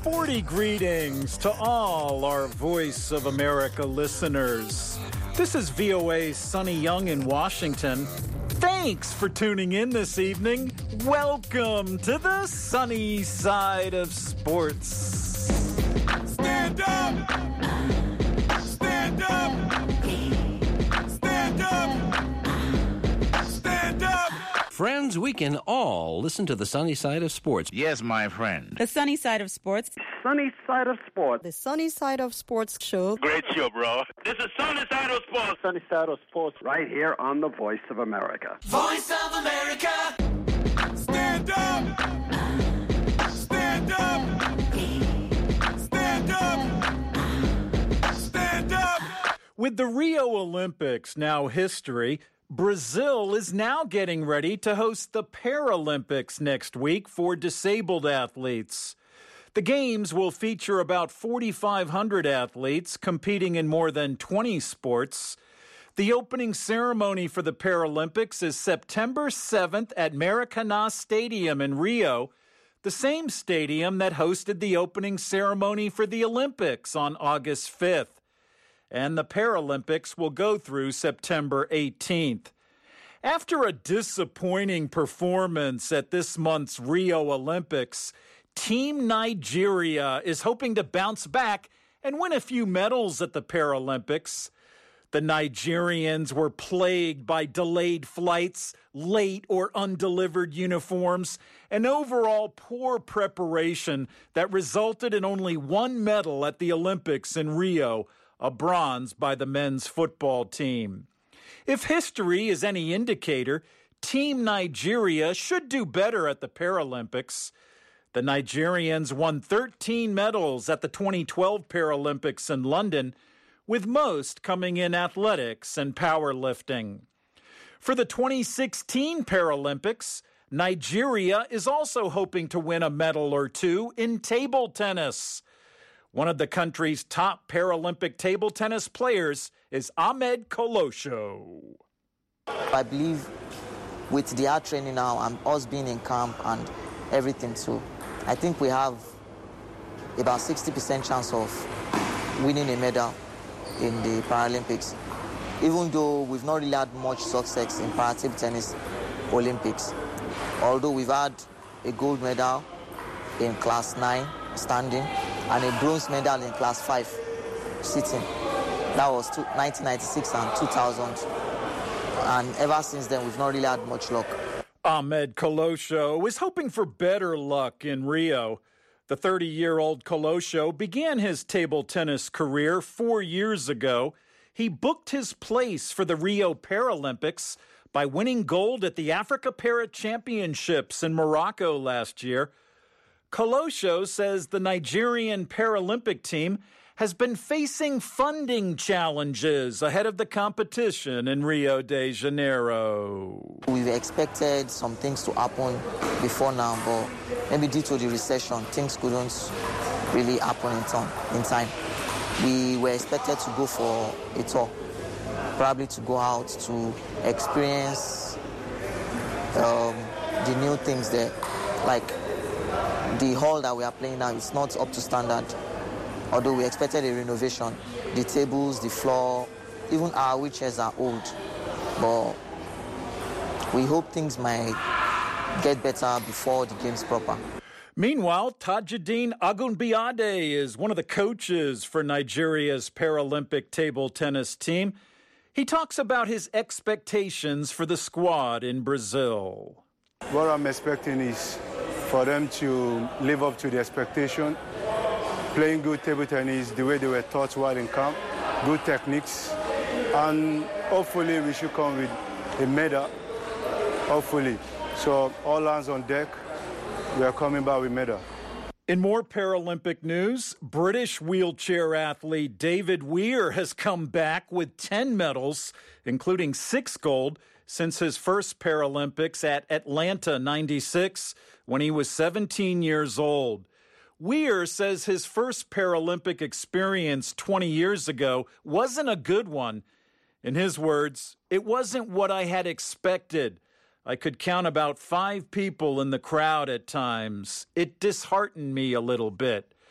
Sporty greetings to all our Voice of America listeners. This is VOA's Sonny Young in Washington. Thanks for tuning in this evening. Welcome to the sunny side of sports. Stand up! Stand up! Stand up! Stand up! Friends, we can all listen to the sunny side of sports. Yes, my friend. The sunny side of sports. Sunny Side of Sports. The Sunny Side of Sports show. Great show, bro. This is Sunny Side of Sports. Sunny Side of Sports. Right here on the Voice of America. Voice of America! Stand up! Stand up! Stand up! Stand up! With the Rio Olympics now history, Brazil is now getting ready to host the Paralympics next week for disabled athletes. The Games will feature about 4,500 athletes competing in more than 20 sports. The opening ceremony for the Paralympics is September 7th at Maracanã Stadium in Rio, the same stadium that hosted the opening ceremony for the Olympics on August 5th. And the Paralympics will go through September 18th. After a disappointing performance at this month's Rio Olympics, Team Nigeria is hoping to bounce back and win a few medals at the Paralympics. The Nigerians were plagued by delayed flights, late or undelivered uniforms, and overall poor preparation that resulted in only one medal at the Olympics in Rio, a bronze by the men's football team. If history is any indicator, Team Nigeria should do better at the Paralympics. The Nigerians won 13 medals at the 2012 Paralympics in London, with most coming in athletics and powerlifting. For the 2016 Paralympics, Nigeria is also hoping to win a medal or two in table tennis. One of the country's top Paralympic table tennis players is Ahmed Kolosho. I believe with the hard training now and us being in camp and everything too, I think we have about 60% chance of winning a medal in the Paralympics, even though we've not really had much success in para-table tennis Olympics. Although we've had a gold medal in class 9 standing and a bronze medal in class 5 sitting. That was 1996 and 2000. And ever since then, we've not really had much luck. Ahmed Kolosho is hoping for better luck in Rio. The 30-year-old Kolosho began his table tennis career 4 years ago. He booked his place for the Rio Paralympics by winning gold at the Africa Para Championships in Morocco last year. Kolosho says the Nigerian Paralympic team has been facing funding challenges ahead of the competition in Rio de Janeiro. We've expected some things to happen before now, but maybe due to the recession, things couldn't really happen in time. We were expected to go for a tour, probably to go out to experience the new things there. Like the hall that we are playing now is not up to standard. Although we expected a renovation, the tables, the floor, even our wheelchairs are old. But we hope things might get better before the games proper. Meanwhile, Tajuddin Agunbiade is one of the coaches for Nigeria's Paralympic table tennis team. He talks about his expectations for the squad in Brazil. What I'm expecting is for them to live up to the expectation, playing good table tennis the way they were taught while in camp, good techniques, and hopefully we should come with a medal, hopefully. So all hands on deck, we are coming back with medal. In more Paralympic news, British wheelchair athlete David Weir has come back with 10 medals, including 6 gold, since his first Paralympics at Atlanta 96 when he was 17 years old. Weir says his first Paralympic experience 20 years ago wasn't a good one. In his words, "It wasn't what I had expected. I could count about 5 people in the crowd at times. It disheartened me a little bit."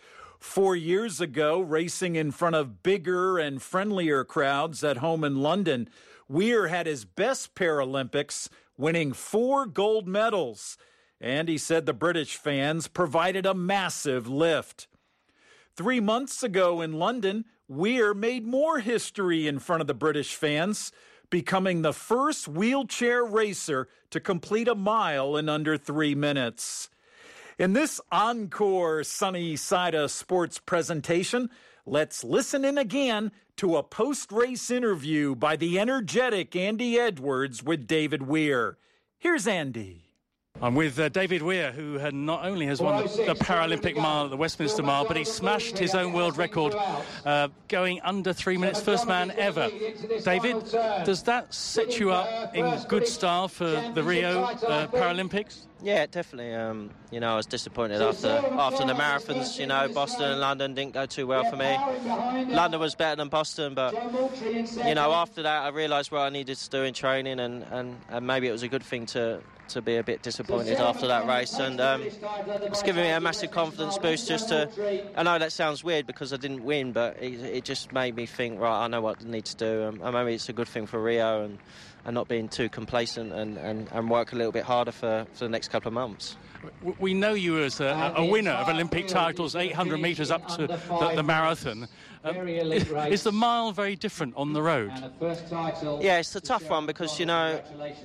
4 years ago, racing in front of bigger and friendlier crowds at home in London, Weir had his best Paralympics, winning 4 gold medals. And he said the British fans provided a massive lift. 3 months ago in London, Weir made more history in front of the British fans, becoming the first wheelchair racer to complete a mile in under 3 minutes. In this encore Sunny Side Up Sports presentation, let's listen in again to a post-race interview by the energetic Andy Edwards with David Weir. Here's Andy. I'm with David Weir, who not only has won the Paralympic mile, the Westminster mile, but he smashed his own world record going under 3 minutes, first man ever. David, does that set you up in good style for the Rio Paralympics? Yeah, definitely. I was disappointed after the marathons. Boston and London didn't go too well for me. London was better than Boston, but, after that I realised what I needed to do in training, and maybe it was a good thing to be a bit disappointed after that race. And it's given me a massive confidence boost I know that sounds weird because I didn't win, but it just made me think, right, I know what I need to do. And maybe it's a good thing for Rio and not being too complacent and work a little bit harder for the next couple of months. We know you as a winner of Olympic titles, 800 metres up to the marathon. Is the mile very different on the road? Yeah, it's a tough one because, when I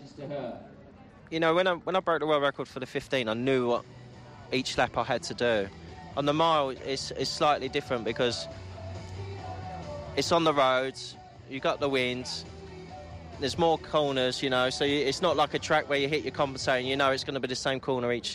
broke the world record for the 15, I knew what each lap I had to do. On the mile, it's slightly different because it's on the roads, you got the wind, there's more corners, so it's not like a track where you hit your compensating, it's going to be the same corner each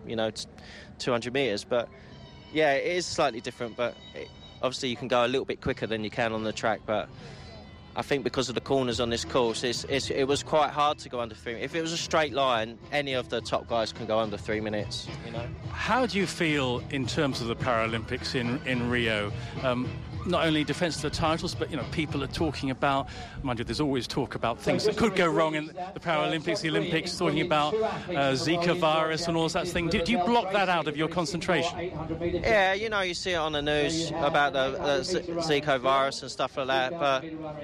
200 metres. But, yeah, it is slightly different, but obviously you can go a little bit quicker than you can on the track, but I think because of the corners on this course, it was quite hard to go under 3 minutes. If it was a straight line, any of the top guys can go under 3 minutes, How do you feel in terms of the Paralympics in Rio? Not only defence of the titles, but, people are talking about, mind you, there's always talk about things that could go wrong in the Paralympics, the Olympics, talking about Zika virus and all that thing. Do you block that out of your concentration? Yeah, you see it on the news about the Zika virus and stuff like that, but,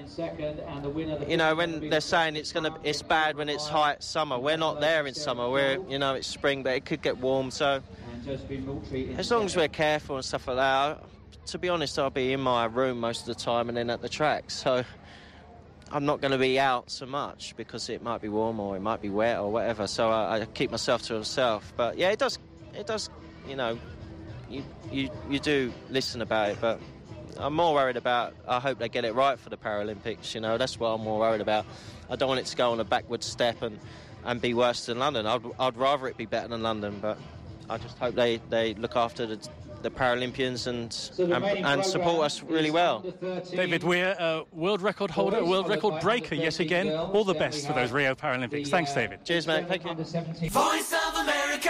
when they're saying it's bad when it's hot summer, we're not there in summer, it's spring, but it could get warm, so as long as we're careful and stuff like that, to be honest, I'll be in my room most of the time and then at the track. So I'm not going to be out so much because it might be warm or it might be wet or whatever. So I keep myself to myself. But yeah, it does. You do listen about it, but I'm more worried about. I hope they get it right for the Paralympics. That's what I'm more worried about. I don't want it to go on a backward step and be worse than London. I'd rather it be better than London, but I just hope they look after the Paralympians and support us really well. David Weir, world record holder, world record breaker yet again. All the best for those Rio Paralympics. Thanks, David. Cheers, mate. Thank you. Voice of America.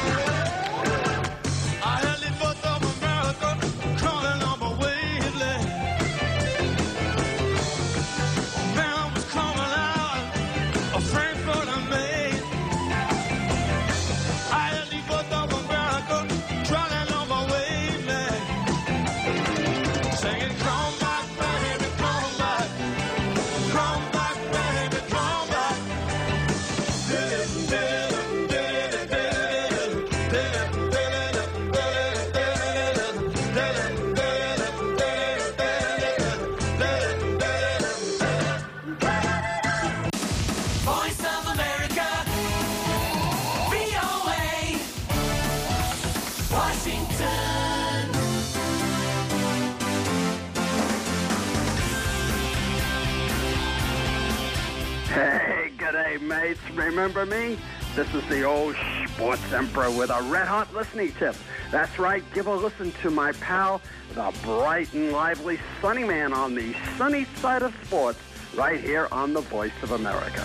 Hey, g'day, mates. Remember me? This is the old sports emperor with a red-hot listening tip. That's right, give a listen to my pal, the bright and lively Sunny Man on the sunny side of sports, right here on the Voice of America.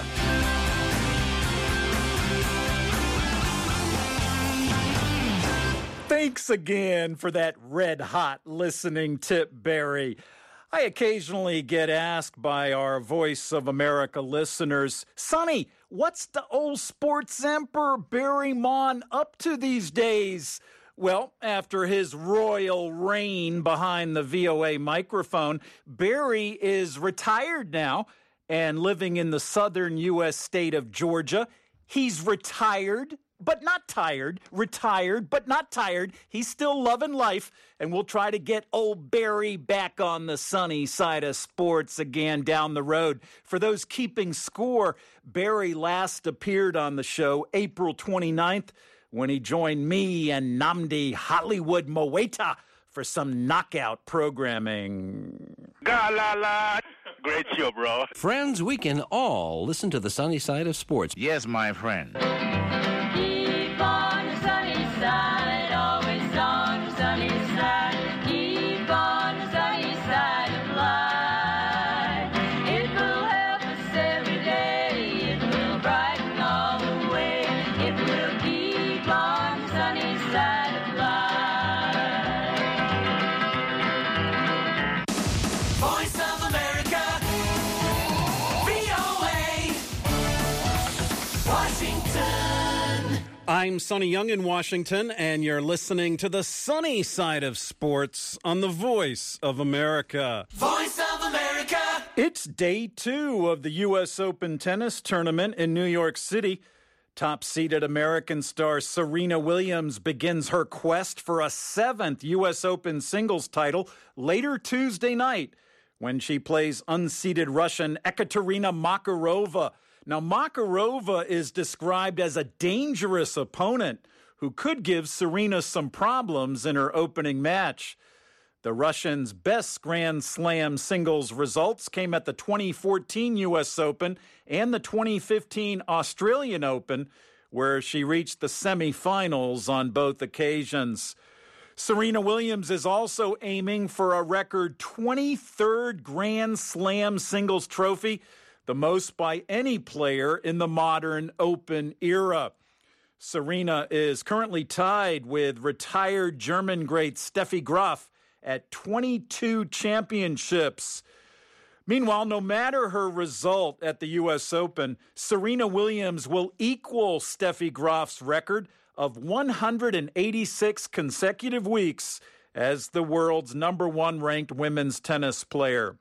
Thanks again for that red-hot listening tip, Barry. I occasionally get asked by our Voice of America listeners, Sonny, what's the old sports emperor Barry Mon up to these days? Well, after his royal reign behind the VOA microphone, Barry is retired now and living in the southern U.S. state of Georgia. He's retired, but not tired. Retired, but not tired. He's still loving life, and we'll try to get old Barry back on the sunny side of sports again down the road. For those keeping score, Barry last appeared on the show April 29th when he joined me and Nnamdi Hollywood Moeta for some knockout programming. Galala. Great show, bro. Friends, we can all listen to the sunny side of sports. Yes, my friend. Keep on the sunny side, always on the sunny side. Keep on the sunny side of life. It will help us every day. It will brighten all the way. It will keep on the sunny side of life. Voice of America, VOA, Washington. I'm Sonny Young in Washington, and you're listening to the sunny side of sports on the Voice of America. Voice of America. It's day 2 of the U.S. Open tennis tournament in New York City. Top-seeded American star Serena Williams begins her quest for a 7th U.S. Open singles title later Tuesday night when she plays unseeded Russian Ekaterina Makarova. Now, Makarova is described as a dangerous opponent who could give Serena some problems in her opening match. The Russian's best Grand Slam singles results came at the 2014 U.S. Open and the 2015 Australian Open, where she reached the semifinals on both occasions. Serena Williams is also aiming for a record 23rd Grand Slam singles trophy, the most by any player in the modern Open era. Serena is currently tied with retired German great Steffi Graf at 22 championships. Meanwhile, no matter her result at the U.S. Open, Serena Williams will equal Steffi Graf's record of 186 consecutive weeks as the world's number 1 ranked women's tennis player.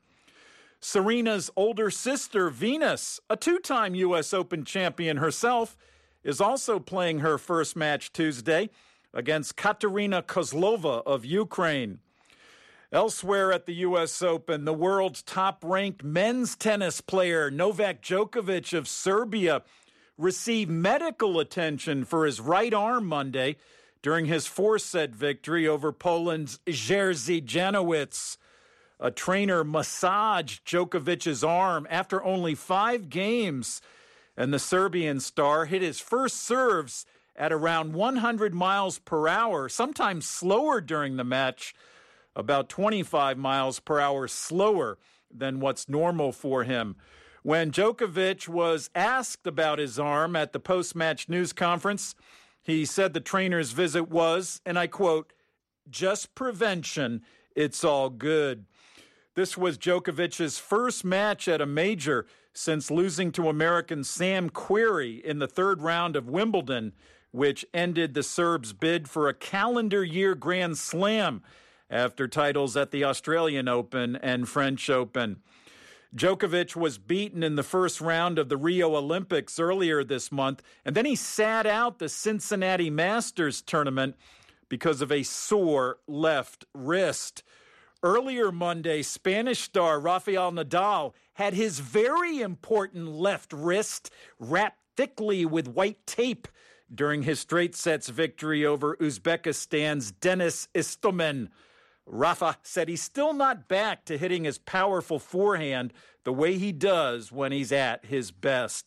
Serena's older sister, Venus, a 2-time U.S. Open champion herself, is also playing her first match Tuesday against Katerina Kozlova of Ukraine. Elsewhere at the U.S. Open, the world's top-ranked men's tennis player, Novak Djokovic of Serbia, received medical attention for his right arm Monday during his 4-set victory over Poland's Jerzy Janowicz. A trainer massaged Djokovic's arm after only 5 games, and the Serbian star hit his first serves at around 100 miles per hour, sometimes slower during the match, about 25 miles per hour slower than what's normal for him. When Djokovic was asked about his arm at the post-match news conference, he said the trainer's visit was, and I quote, "just prevention, it's all good." This was Djokovic's first match at a major since losing to American Sam Querrey in the 3rd round of Wimbledon, which ended the Serb's bid for a calendar year Grand Slam after titles at the Australian Open and French Open. Djokovic was beaten in the first round of the Rio Olympics earlier this month, and then he sat out the Cincinnati Masters tournament because of a sore left wrist. Earlier Monday, Spanish star Rafael Nadal had his very important left wrist wrapped thickly with white tape during his straight sets victory over Uzbekistan's Denis Istomin. Rafa said he's still not back to hitting his powerful forehand the way he does when he's at his best.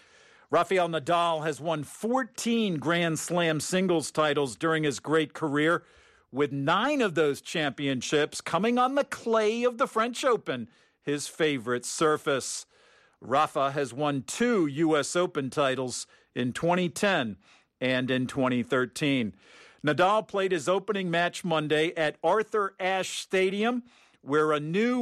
Rafael Nadal has won 14 Grand Slam singles titles during his great career, with 9 of those championships coming on the clay of the French Open, his favorite surface. Rafa has won 2 U.S. Open titles in 2010 and in 2013. Nadal played his opening match Monday at Arthur Ashe Stadium, where a new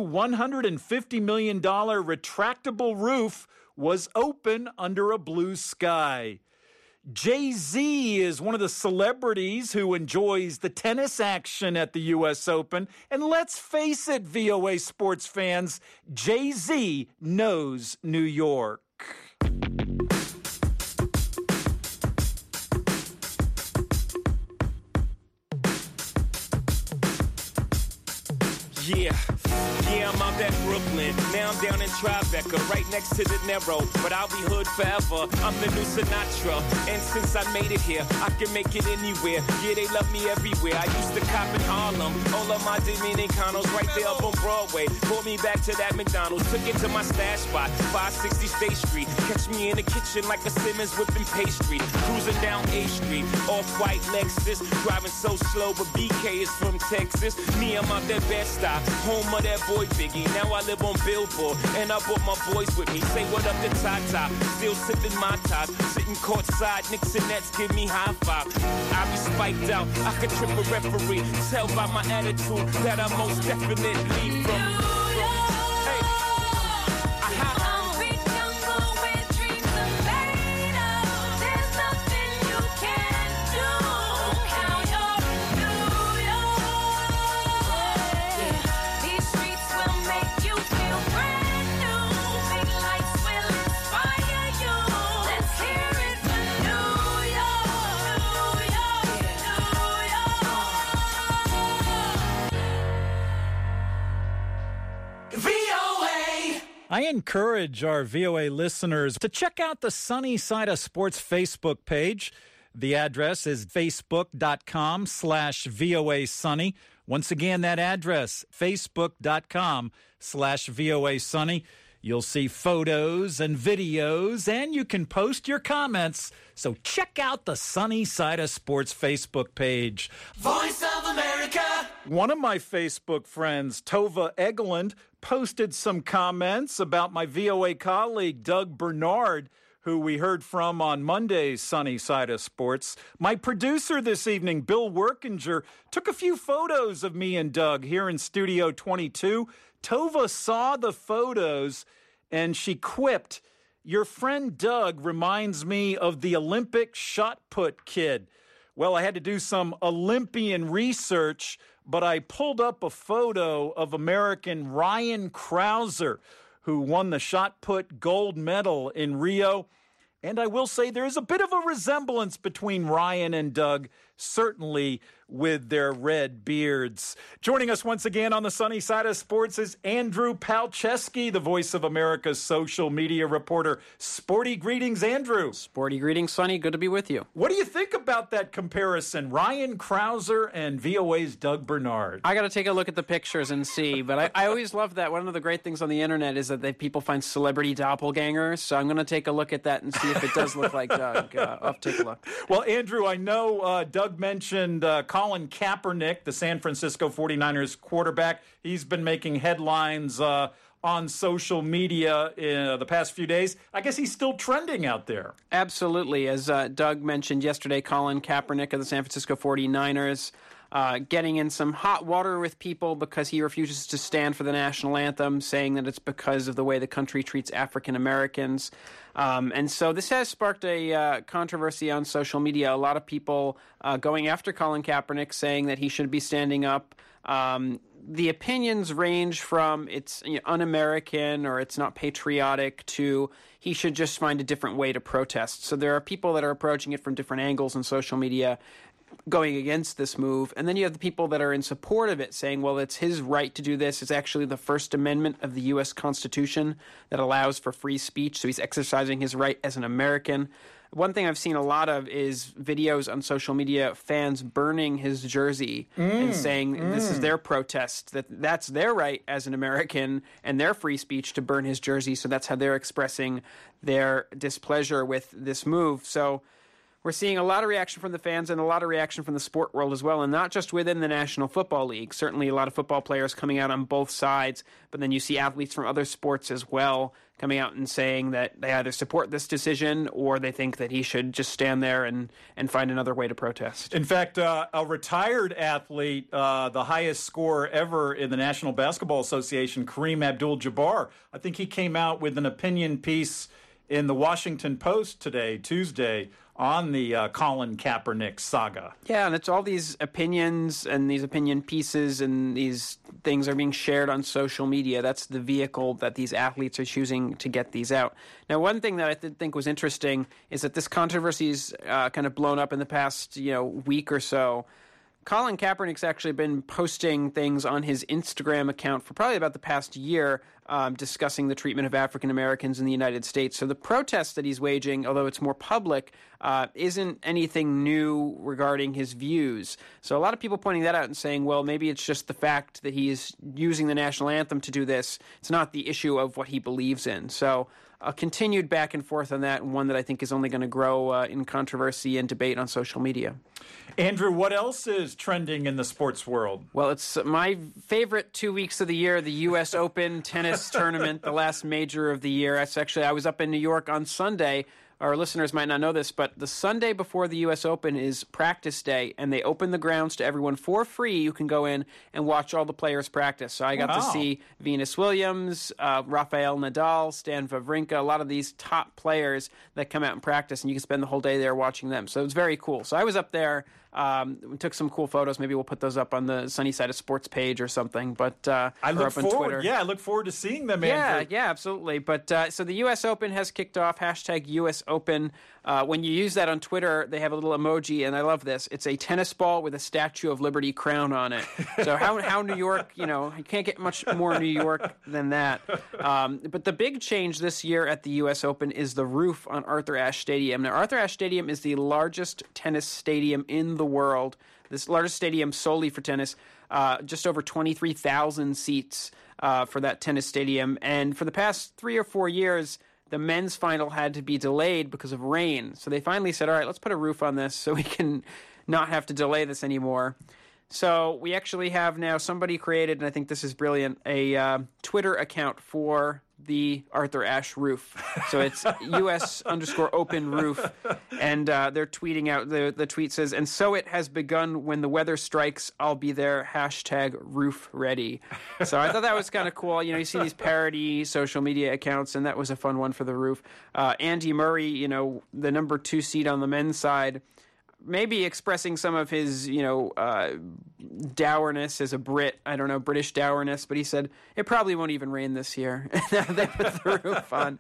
$150 million retractable roof was open under a blue sky. Jay-Z is one of the celebrities who enjoys the tennis action at the U.S. Open. And let's face it, VOA sports fans, Jay-Z knows New York. Yeah, I'm out at Brooklyn. Now I'm down in Tribeca, right next to the Narrow. But I'll be hood forever. I'm the new Sinatra. And since I made it here, I can make it anywhere. Yeah, they love me everywhere. I used to cop in Harlem. All of my Dominicanos right there up on Broadway. Pulled me back to that McDonald's. Took it to my stash spot, 560 State Street. Catch me in the kitchen like a Simmons whipping pastry. Cruising down A Street, off-white Lexus. Driving so slow, but BK is from Texas. Me, I'm out that Bed-Stuy, home of that boy Biggie. Now I live on Billboard, and I brought my boys with me. Say what up to Tata, still sipping my top. Sitting courtside, Knicks and Nets give me high five. I be spiked out, I could trip a referee. Tell by my attitude that I most definitely from. I encourage our VOA listeners to check out the Sunny Side of Sports Facebook page. The address is facebook.com/VOA Sunny. Once again, that address, facebook.com/VOA Sunny. You'll see photos and videos, and you can post your comments. So check out the Sunny Side of Sports Facebook page. Voice of America! One of my Facebook friends, Tova Egeland, posted some comments about my VOA colleague, Doug Bernard, who we heard from on Monday's Sunny Side of Sports. My producer this evening, Bill Workinger, took a few photos of me and Doug here in Studio 22. Tova saw the photos and she quipped, "Your friend Doug reminds me of the Olympic shot put kid." Well, I had to do some Olympian research, but I pulled up a photo of American Ryan Crouser, who won the shot put gold medal in Rio. And I will say there is a bit of a resemblance between Ryan and Doug, certainly with their red beards. Joining us once again on the Sunny Side of Sports is Andrew Palczewski, the Voice of America's social media reporter. Sporty greetings, Andrew. Sporty greetings, Sunny. Good to be with you. What do you think about that comparison, Ryan Crouser and VOA's Doug Bernard? I got to take a look at the pictures and see, but I always love that. One of the great things on the internet is that people find celebrity doppelgangers, so I'm going to take a look at that and see if it does look like Doug. I'll take a look. Well, Andrew, I know Doug mentioned Colin Kaepernick, the San Francisco 49ers quarterback. He's been making headlines on social media in the past few days. I guess he's still trending out there. Absolutely. As Doug mentioned yesterday, Colin Kaepernick of the San Francisco 49ers getting in some hot water with people because he refuses to stand for the national anthem, saying that it's because of the way the country treats African Americans. And so this has sparked a controversy on social media. A lot of people going after Colin Kaepernick, saying that he should be standing up. The opinions range from it's un-American or it's not patriotic to he should just find a different way to protest. So there are people that are approaching it from different angles on social media, going against this move. And then you have the people that are in support of it, saying, well, it's his right to do this. It's actually the First Amendment of the U.S. Constitution that allows for free speech, so he's exercising his right as an American. One thing I've seen a lot of is videos on social media, fans burning his jersey and saying this is their protest, that's their right as an American and their free speech to burn his jersey, so that's how they're expressing their displeasure with this move. So we're seeing a lot of reaction from the fans and a lot of reaction from the sport world as well, and not just within the National Football League. Certainly a lot of football players coming out on both sides, but then you see athletes from other sports as well coming out and saying that they either support this decision or they think that he should just stand there and find another way to protest. In fact, a retired athlete, the highest scorer ever in the National Basketball Association, Kareem Abdul-Jabbar, I think he came out with an opinion piece in the Washington Post today, Tuesday, on the Colin Kaepernick saga. Yeah, and it's all these opinions and these opinion pieces and these things are being shared on social media. That's the vehicle that these athletes are choosing to get these out. Now, one thing that I think was interesting is that this controversy's kind of blown up in the past, week or so. Colin Kaepernick's actually been posting things on his Instagram account for probably about the past year, discussing the treatment of African Americans in the United States. So the protest that he's waging, although it's more public, isn't anything new regarding his views. So a lot of people pointing that out and saying, well, maybe it's just the fact that he is using the national anthem to do this. It's not the issue of what he believes in. So a continued back and forth on that, and one that I think is only going to grow in controversy and debate on social media. Andrew, what else is trending in the sports world? Well, it's my favorite 2 weeks of the year, the U.S. Open tennis tournament, the last major of the year. I was up in New York on Sunday. Our listeners might not know this, but the Sunday before the U.S. Open is practice day, and they open the grounds to everyone for free. You can go in and watch all the players practice. So I got to see Venus Williams, Rafael Nadal, Stan Wawrinka, a lot of these top players that come out and practice, and you can spend the whole day there watching them. So it's very cool. So I was up there. We took some cool photos. Maybe we'll put those up on the Sunny Side of Sports page or something. But I look forward. Yeah, I look forward to seeing them. Andrew. Yeah, absolutely. But so the U.S. Open has kicked off. # U.S. Open. When you use that on Twitter, they have a little emoji, and I love this. It's a tennis ball with a Statue of Liberty crown on it. So how New York? You can't get much more New York than that. But the big change this year at the U.S. Open is the roof on Arthur Ashe Stadium. Now, Arthur Ashe Stadium is the largest tennis stadium in the world. This largest stadium solely for tennis, just over 23,000 seats for that tennis stadium. And for the past 3 or 4 years, the men's final had to be delayed because of rain. So they finally said, all right, let's put a roof on this so we can not have to delay this anymore. So we actually have now somebody created, and I think this is brilliant, a Twitter account for the Arthur Ashe roof. So it's US_open roof. And they're tweeting out, the tweet says, and so it has begun when the weather strikes, I'll be there, #roof ready. So I thought that was kind of cool. You see these parody social media accounts, and that was a fun one for the roof. Andy Murray, the number 2 seed on the men's side, maybe expressing some of his, dourness as a Brit. I don't know, British dourness, but he said it probably won't even rain this year. They put the roof on.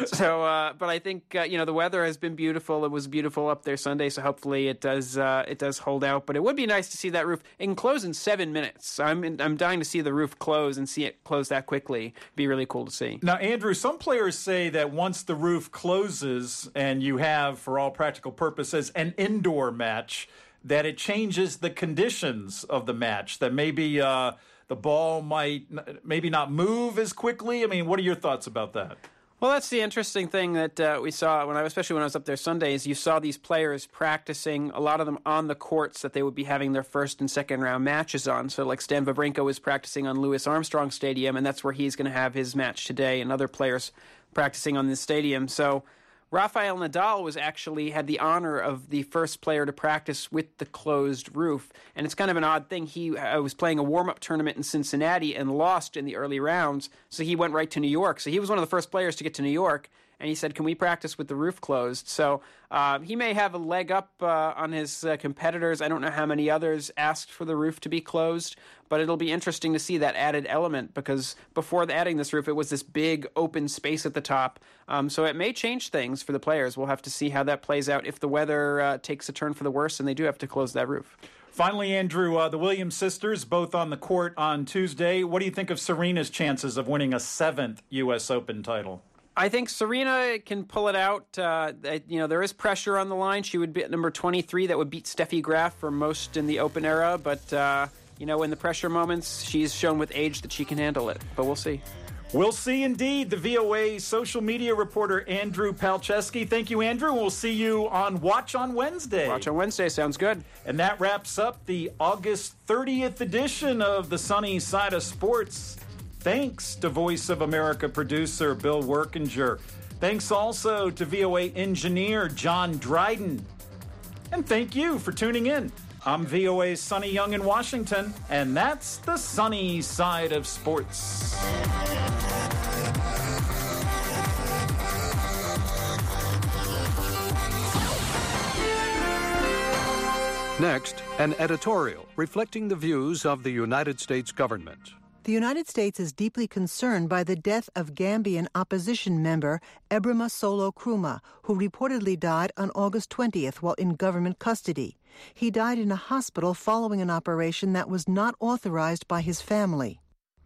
So, but I think, the weather has been beautiful. It was beautiful up there Sunday, so hopefully it does hold out. But it would be nice to see that roof. It can close in 7 minutes. I'm dying to see the roof close and see it close that quickly. It'd be really cool to see. Now, Andrew, some players say that once the roof closes and you have, for all practical purposes, an indoor match, that it changes the conditions of the match, that maybe the ball might maybe not move as quickly. I mean, what are your thoughts about that? Well, that's the interesting thing that we saw especially when I was up there Sundays. You saw these players practicing, a lot of them on the courts that they would be having their first and second round matches on. So like Stan Wawrinka was practicing on Louis Armstrong Stadium, and that's where he's going to have his match today, and other players practicing on this stadium. So Rafael Nadal had the honor of the first player to practice with the closed roof. And it's kind of an odd thing. He was playing a warm-up tournament in Cincinnati and lost in the early rounds, so he went right to New York. So he was one of the first players to get to New York, and he said, can we practice with the roof closed? So he may have a leg up on his competitors. I don't know how many others asked for the roof to be closed, but it'll be interesting to see that added element, because before adding this roof, it was this big open space at the top. So it may change things for the players. We'll have to see how that plays out if the weather takes a turn for the worse and they do have to close that roof. Finally, Andrew, the Williams sisters, both on the court on Tuesday. What do you think of Serena's chances of winning a 7th U.S. Open title? I think Serena can pull it out. There is pressure on the line. She would be at number 23. That would beat Steffi Graf for most in the Open era. But, in the pressure moments, she's shown with age that she can handle it. But we'll see. We'll see indeed. The VOA social media reporter, Andrew Palczewski. Thank you, Andrew. We'll see you on Watch on Wednesday. Watch on Wednesday. Sounds good. And that wraps up the August 30th edition of the Sunny Side of Sports. Thanks to Voice of America producer Bill Workinger. Thanks also to VOA engineer John Dryden. And thank you for tuning in. I'm VOA's Sonny Young in Washington, and that's the Sunny Side of Sports. Next, an editorial reflecting the views of the United States government. The United States is deeply concerned by the death of Gambian opposition member Ebrima Solo Kruma, who reportedly died on August 20th while in government custody. He died in a hospital following an operation that was not authorized by his family.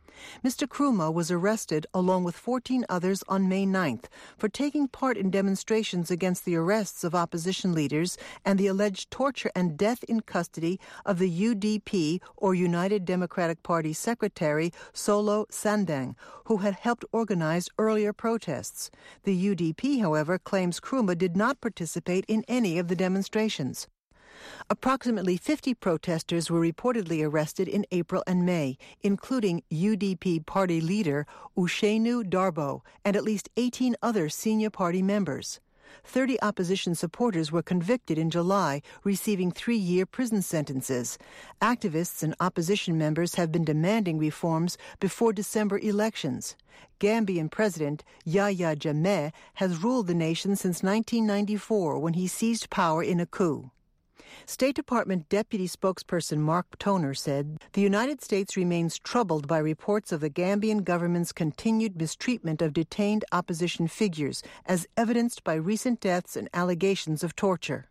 Mr. Kruma was arrested along with 14 others on May 9th for taking part in demonstrations against the arrests of opposition leaders and the alleged torture and death in custody of the UDP, or United Democratic Party Secretary Solo Sandang, who had helped organize earlier protests. The UDP, however, claims Kruma did not participate in any of the demonstrations. Approximately 50 protesters were reportedly arrested in April and May, including UDP party leader Ushenu Darbo and at least 18 other senior party members. 30 opposition supporters were convicted in July, receiving 3-year prison sentences. Activists and opposition members have been demanding reforms before December elections. Gambian President Yahya Jammeh has ruled the nation since 1994 when he seized power in a coup. State Department Deputy Spokesperson Mark Toner said the United States remains troubled by reports of the Gambian government's continued mistreatment of detained opposition figures, as evidenced by recent deaths and allegations of torture.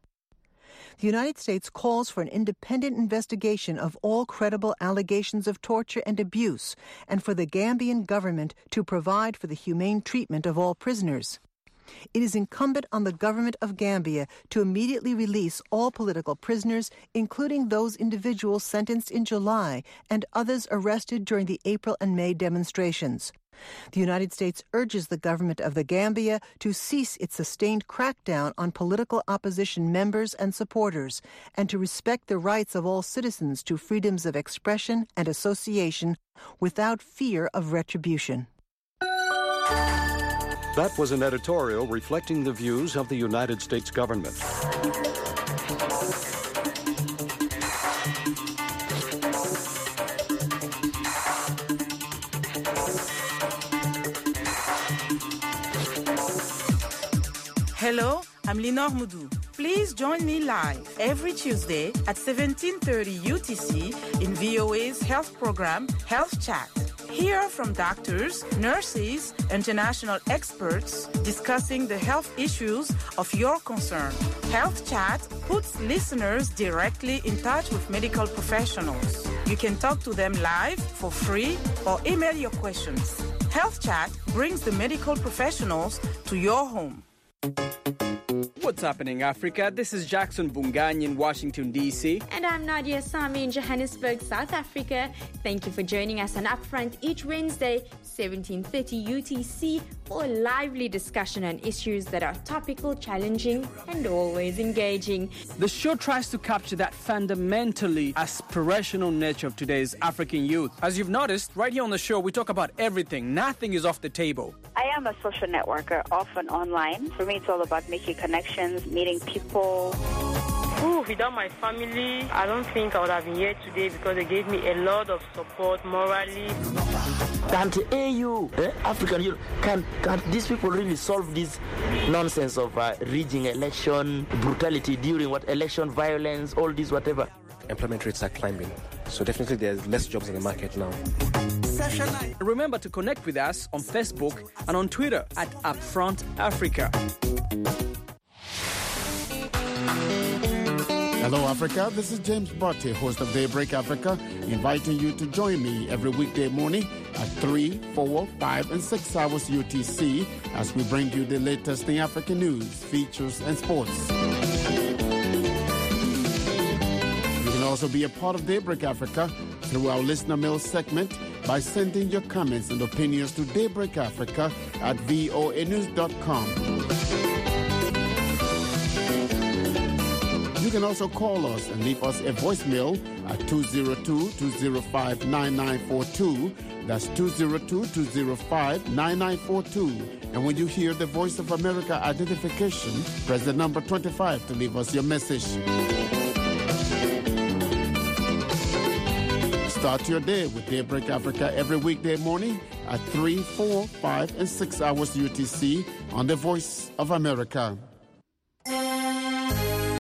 The United States calls for an independent investigation of all credible allegations of torture and abuse, and for the Gambian government to provide for the humane treatment of all prisoners. It is incumbent on the government of Gambia to immediately release all political prisoners, including those individuals sentenced in July and others arrested during the April and May demonstrations. The United States urges the government of the Gambia to cease its sustained crackdown on political opposition members and supporters, and to respect the rights of all citizens to freedoms of expression and association without fear of retribution. That was an editorial reflecting the views of the United States government. Hello, I'm Linor Mudu. Please join me live every Tuesday at 17:30 UTC in VOA's health program, Health Chat. Hear from doctors, nurses, international experts discussing the health issues of your concern. Health Chat puts listeners directly in touch with medical professionals. You can talk to them live for free or email your questions. Health Chat brings the medical professionals to your home. What's happening, Africa? This is Jackson Bungany in Washington, D.C. And I'm Nadia Sami in Johannesburg, South Africa. Thank you for joining us on Upfront each Wednesday, 17:30 UTC, for a lively discussion on issues that are topical, challenging, and always engaging. The show tries to capture that fundamentally aspirational nature of today's African youth. As you've noticed, right here on the show, we talk about everything. Nothing is off the table. I am a social networker, often online. For me, it's all about making connections, meeting people. Without my family, I don't think I would have been here today because they gave me a lot of support morally. Can't AU, African Youth, can these people really solve this nonsense of rigging election, brutality during election violence, all this whatever? Employment rates are climbing, so definitely there's less jobs in the market now. Remember to connect with us on Facebook and on Twitter at Upfront Africa. Hello, Africa. This is James Botte, host of Daybreak Africa, inviting you to join me every weekday morning at 3, 4, 5, and 6 hours UTC as we bring you the latest in African news, features, and sports. You can also be a part of Daybreak Africa through our listener mail segment by sending your comments and opinions to daybreakafrica@voanews.com. You can also call us and leave us a voicemail at 202-205-9942. That's 202-205-9942. And when you hear the Voice of America identification, press the number 25 to leave us your message. Start your day with Daybreak Africa every weekday morning at 3, 4, 5, and 6 hours UTC on the Voice of America.